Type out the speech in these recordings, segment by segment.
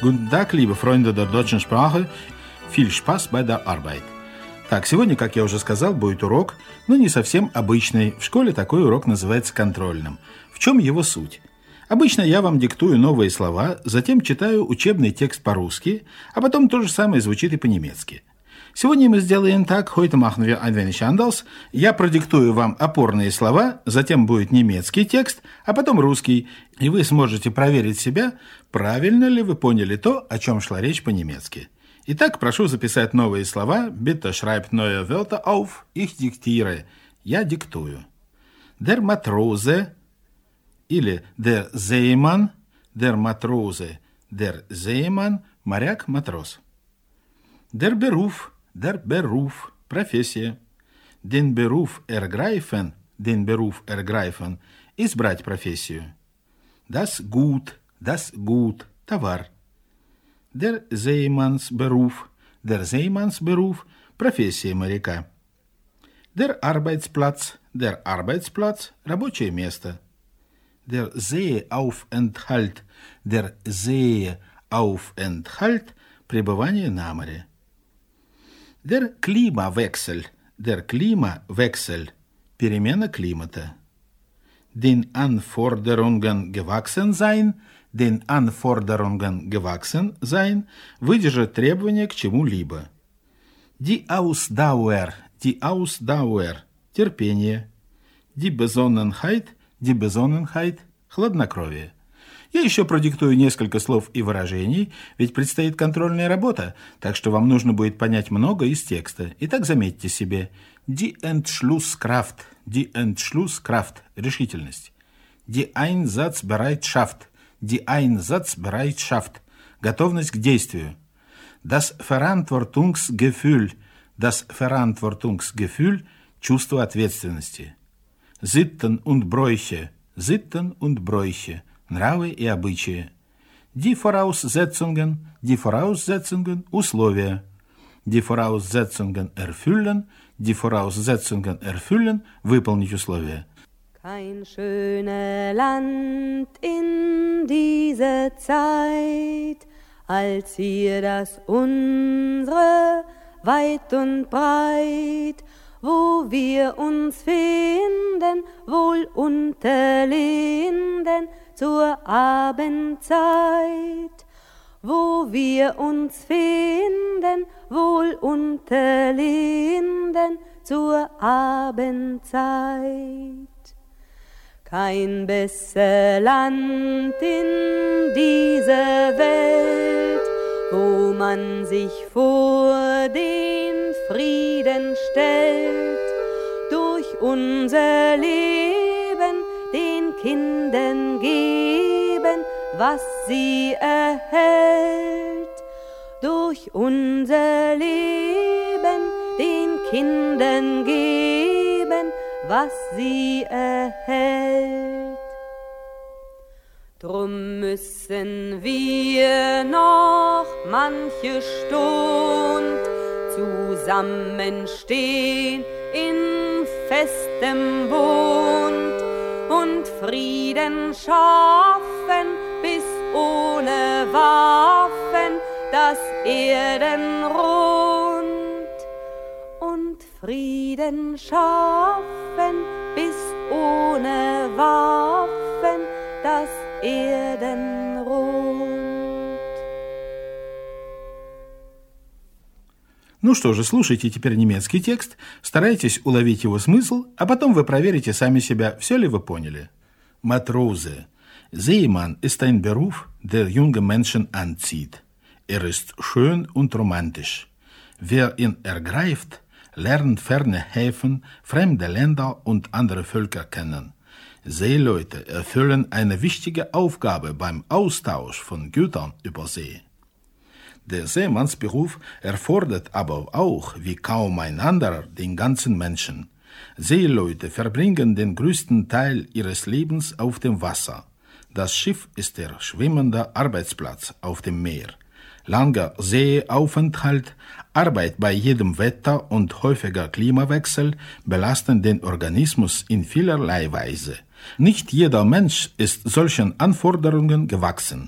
Guten Tag, liebe Freunde der deutschen Sprache. Viel Spaß bei der Arbeit. Так, сегодня, как я уже сказал, будет урок, но не совсем обычный. В школе такой урок называется контрольным. В чем его суть? Обычно я вам диктую новые слова, затем читаю учебный текст по-русски, а потом то же самое звучит и по-немецки. Сегодня мы сделаем так, heute machen wir ein wenig anders. Я продиктую вам опорные слова, затем будет немецкий текст, а потом русский, и вы сможете проверить себя, правильно ли вы поняли то, о чем шла речь по-немецки. Итак, прошу записать новые слова. Bitte schreibt neue Wörter auf. Ich diktiere. Я диктую. Der Matrose или der Seemann, der Matrose, der Seemann, моряк, матрос. Der Beruf, профессия. Den Beruf ergreifen, избрать профессию. Das Gut, товар. Der Seemannsberuf, профессия моряка. Der Arbeitsplatz, рабочее место. Der Seeaufenthalt, пребывание на море. Der Klimawechsel, перемена климата. Den Anforderungen gewachsen sein, выдержать требования к чему-либо. Die Ausdauer, терпение. Die Besonnenheit, хладнокровие. Я еще продиктую несколько слов и выражений, ведь предстоит контрольная работа, так что вам нужно будет понять много из текста. Итак, заметьте себе. Die Entschlusskraft, решительность. Die Einsatzbereitschaft, готовность к действию. Das Verantwortungsgefühl, чувство ответственности. Sitten und Bräuche, нравы и обычаи. Die Voraussetzungen, условия. Die Voraussetzungen erfüllen, выполнить условия. Kein schöner Land in dieser Zeit, als hier das unsere, weit und breit, wo wir uns finden, wohl unter Linden zur Abendzeit. Wo wir uns finden, wohl unter Linden zur Abendzeit. Kein besser Land in dieser Welt, wo man sich vor den Frieden stellt, durch unser Leben den Kindern geben, was sie erhält. Durch unser Leben den Kindern geben, was sie erhält. Drum müssen wir noch manche Stund zusammenstehen in festem Bund und Frieden schaffen, bis ohne Waffen das Erdenrund. Und Frieden schaffen, bis ohne Waffen das Erdenrund. Ну что же, слушайте теперь немецкий текст, старайтесь уловить его смысл, а потом вы проверите сами себя, все ли вы поняли. Matrose. Seemann ist ein Beruf, der junge Menschen anzieht. Er ist schön und romantisch. Wer ihn ergreift, lernt ferne Häfen, fremde Länder und andere Völker kennen. Seeleute erfüllen eine wichtige Aufgabe beim Austausch von Gütern über See. Der Seemannsberuf erfordert aber auch, wie kaum ein anderer, den ganzen Menschen. Seeleute verbringen den größten Teil ihres Lebens auf dem Wasser. Das Schiff ist der schwimmende Arbeitsplatz auf dem Meer. Langer Seeaufenthalt, Arbeit bei jedem Wetter und häufiger Klimawechsel belasten den Organismus in vielerlei Weise. Nicht jeder Mensch ist solchen Anforderungen gewachsen.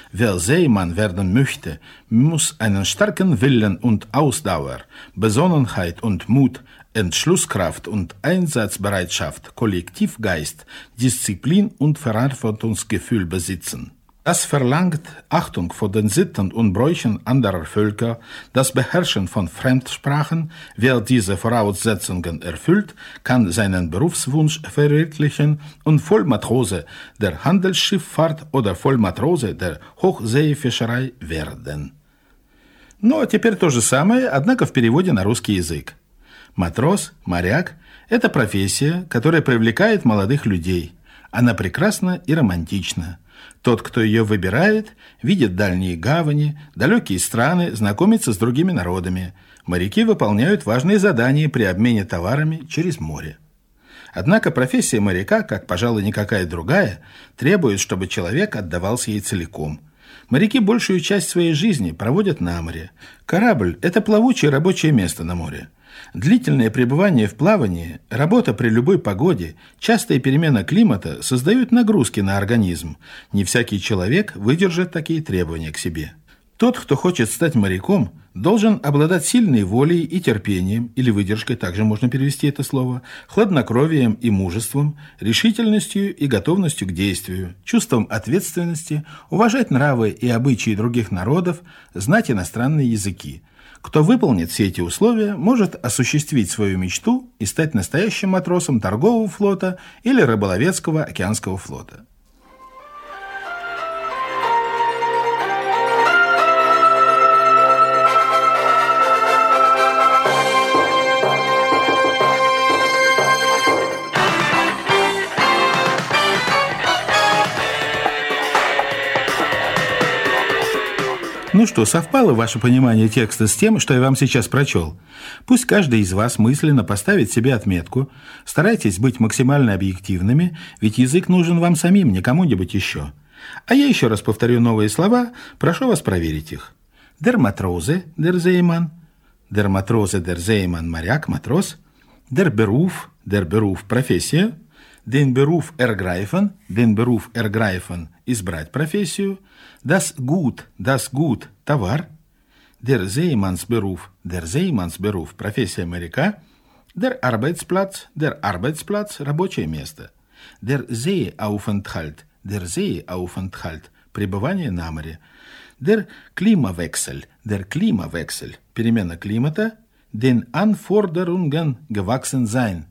Wer Seemann werden möchte, muss einen starken Willen und Ausdauer, Besonnenheit und Mut, Entschlusskraft und Einsatzbereitschaft, Kollektivgeist, Disziplin und Verantwortungsgefühl besitzen. Das verlangt Achtung vor den Sitten und Bräuchen anderer Völker, das Beherrschen von Fremdsprachen. Wer diese Voraussetzungen erfüllt, kann seinen Berufswunsch verwirklichen und Vollmatrose der Handelsschifffahrt oder Vollmatrose der Hochseefischerei werden. Ну, а теперь то же самое, однако в переводе на русский язык. Матрос, моряк – это профессия, которая привлекает молодых людей. Она прекрасна и романтична. Тот, кто ее выбирает, видит дальние гавани, далекие страны, знакомится с другими народами. Моряки выполняют важные задания при обмене товарами через море. Однако профессия моряка, как, пожалуй, никакая другая, требует, чтобы человек отдавался ей целиком. Моряки большую часть своей жизни проводят на море. Корабль – это плавучее рабочее место на море. Длительное пребывание в плавании, работа при любой погоде, частая перемена климата создают нагрузки на организм. Не всякий человек выдержит такие требования к себе. Тот, кто хочет стать моряком, должен обладать сильной волей и терпением, или выдержкой, также можно перевести это слово, хладнокровием и мужеством, решительностью и готовностью к действию, чувством ответственности, уважать нравы и обычаи других народов, знать иностранные языки. Кто выполнит все эти условия, может осуществить свою мечту и стать настоящим матросом торгового флота или рыболовецкого океанского флота. Ну что, совпало ваше понимание текста с тем, что я вам сейчас прочел? Пусть каждый из вас мысленно поставит себе отметку. Старайтесь быть максимально объективными, ведь язык нужен вам самим, не кому-нибудь еще. А я еще раз повторю новые слова, прошу вас проверить их. Der Matrose, der Seemann. Der Matrose, der Seemann, моряк, матрос. Der Beruf, профессия. Den Beruf ergreifen, избрать профессию. Das Gut, товар. Der Seemannsberuf, профессия моряка. Der Arbeitsplatz, рабочее место. Der Seeaufenthalt, пребывание на море. Der Klimawechsel, перемена климата. Den Anforderungen gewachsen sein,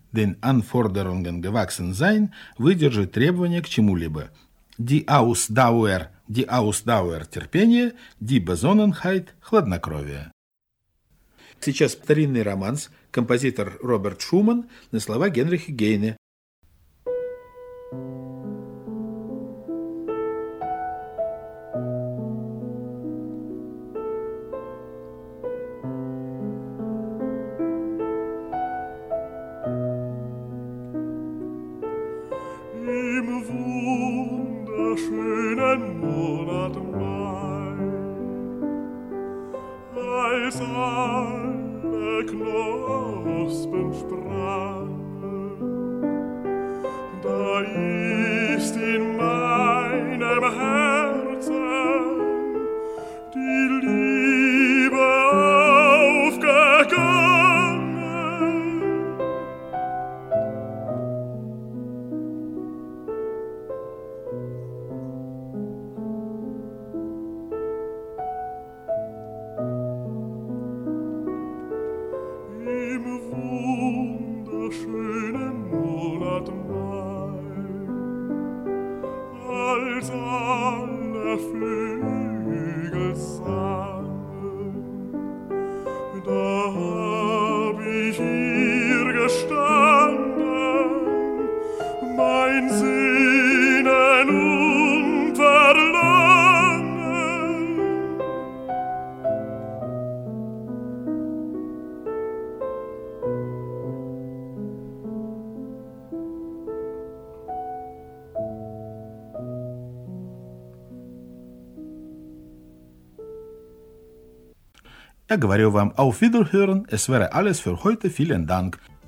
выдержать требования к чему-либо. Die Ausdauer, терпение, die Besonnenheit, хладнокровие. Сейчас старинный романс, композитор Роберт Шуман на слова Генриха Гейне. Schönen Monat Mai, als alle Knospen sprangen, da ist in meinem Herzen die Liebe aufgegangen. Schönen Monat Mai, als alle Flügel sangen, da hab ich hier gestanden, mein Sehnen und Verlangen. Я говорю вам auf Wiederhören, es wäre alles für heute, vielen Dank.